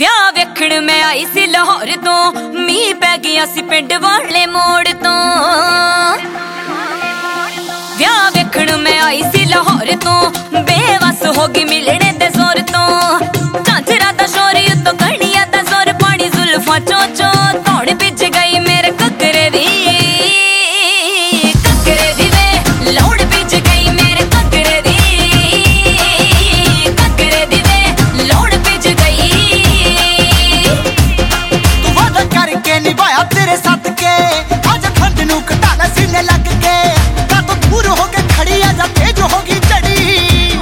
ਵਿਆਹ ਵੇਖਣ ਮੈਂ ਆਈ ਸੀ ਲਾਹੌਰ ਤੋਂ, ਮੀਂਹ ਪੈ ਗਿਆ ਸੀ ਪਿੰਡ ਵਾਲੇ ਮੋੜ ਤੋਂ। ਵਿਆਹ ਵੇਖਣ ਮੈਂ ਆਈ ਸੀ ਲਾਹੌਰ ਤੋਂ, ਬੇਵਸ ਹੋ ਗਈ ਮਿਲਣੇ ਦੇ ਜ਼ੋਰ ਤੋਂ। ਝਾਂਜਰਾ ਦਾ ਸ਼ੋਰ ਉੱਤੋਂ ਕਣੀਆਂ ਦਾ ਜ਼ੋਰ, ਪਾਣੀ ਜ਼ੁਲਫਾਂ ਚੋਂ ਚੋਂ ਧੌਣ ਭਿੱਜ ਗਈ ਮੇਰੇ ਘੱਗਰੇ ਦੀ। ਘੱਗਰੇ ਦੀ ਵੇ ਲੋੜ ਭਿੱਜ ਗਈ ਮੇਰੇ ਘੱਗਰੇ ਦੀ। ਘੱਗਰੇ ਦੀ ਵੇ ਲੋੜ ਭਿੱਜ ਗਈ। ਤੂੰ ਵਾਦਾ ਕਰਕੇ ਨਿਭਾਇਆ ਤੇਰੇ ਸਦਕੇ, ਅੱਜ ਠੰਡ ਨੂੰ ਘਟਾ ਲੈ ਸੀਨੇ ਲੱਗ ਕੇ। ਕਾਤੋਂ ਦੂਰ ਹੋ ਕੇ ਖੜੀ ਆ ਜਾਂ ਤੇਜ ਹੋ ਗਈ ਚੜੀ।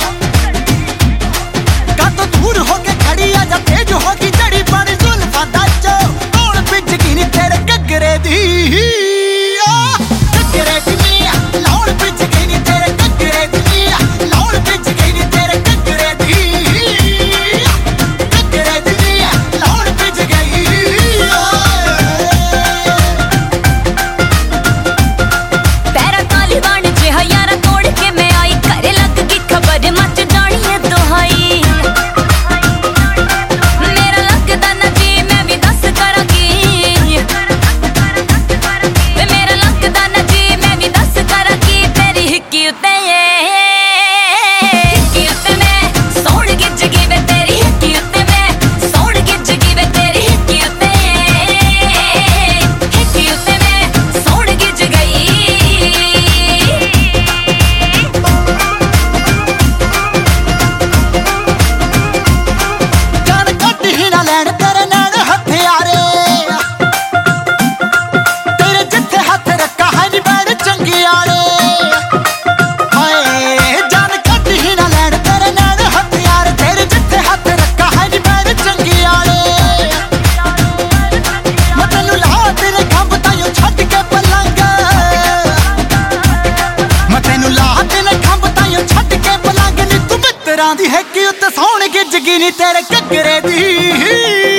ਕਾਤੋਂ ਦੂਰ ਹੋ ਕੇ ਖੜੀ ਆ ਜਾਂ ਤੇਜ ਹੋ ਗਈ ਚੜੀ। ਪਾਣੀ ਜ਼ੁਲਫਾਂ ਦਾ ਚੋ ਧੌਣ ਭਿੱਜ ਗਈ ਨੀ ਤੇਰੇ ਘੱਗਰੇ ਦੀ। ਘੱਗਰੇ ਦੀ ਲੋੜ ਭਿੱਜ ਗਈ ਨੀ ਤੇਰੇ ਘੱਗਰੇ ਦੀ। ਲੋੜ ਭਿੱਜ ਗਈ ਨੀ ਤੇਰੇ ਘੱਗਰੇ ਦੀ। ਘੱਗਰੇ ਦੀ ਲੋੜ ਭਿੱਜ ਗਈ। ਪੈਰਾਂ ਕਾਲੀ ਬਣ ਜਿਹਾ ਯਾਰਾ ਤੋੜ ਕੇ ਮੈਂ ਆਈ, ਘਰੇ ਲੱਗ ਗਈ ਖਬਰ ਮੱਚ ਜਾਣੀ ਏ ਦੁਹਾਈ। ਮੇਰਾ ਲੱਗਦਾ ਨਾ ਜੀ ਮੈਂ ਵੀ ਦੱਸ ਕਰਾਂਗੀ, ਵੇ ਮੇਰਾ ਲੱਗਦਾ ਨਾ ਜੀ ਮੈਂ ਵੀ ਦੱਸ ਕਰਾਂਗੀ। ਤੇਰੀ ਹਿੱਕੀ ਉੱਤੇ ਹਿੱਕੀ ਉੱਤੇ ਮੈਂ ਸੌਣ ਗਿੱਜ ਗਈ ਵੇ ਤੇਰੀ ਹਿੱਕੀ ਉੱਤੇ ਮੈਂ ਸੌਣ ਗਿੱਜ ਗਈ ਵੇ ਤੇਰੀ ਹਿੱਕੀ ਉੱਤੇ। ਹਿੱਕੀ ਉੱਤੇ ਮੈਂ ਸੌਣ ਗਿੱਜ ਗਈ। ਜਾਨ ਕੱਢ ਹੀ ਨਾ ਲੈਣ ਤੇਰੇ ਨਾਲ ਹਥਿਆਰੇ। ਤੇਰੇ ਜਿੱਥੇ ਹੱਥ ਰੱਖਾ ਹੈ ਨੀ ਬੈਣ ਚੰਗਿਆੜੇ। ਹਾਏ ਜਾਨ ਕੱਢ ਹੀ ਨਾ ਲੈਣ ਤੇਰੇ ਨਾਲ ਹਥਿਆਰ। ਤੇਰੇ ਜਿੱਥੇ ਹੱਥ ਰੱਖਾ ਹੈ ਨੀ ਬੈਣ ਚੰਗਿਆੜੇ। ਮੈਂ ਤੈਨੂੰ ਲਾ ਤੇਰੇ ਖੰਭ ਤਾਈਓ ਛੱਡ ਕੇ ਪਲੰਗ। ਮੈਂ ਤੈਨੂੰ ਲਾ ਤੇਰੇ ਖੰਭ ਤਾਈਓ ਛੱਡ ਕੇ ਪਲੰਗ। ਨੀ ਤੂੰ ਮਿੱਤਰਾਂ ਦੀ ਹੈਕੀ ਉੱਤੇ ਸੌਣ ਗਿੱਜ ਗਈ ਨੀ ਤੇਰੇ ਘੱਗਰੇ ਦੀ।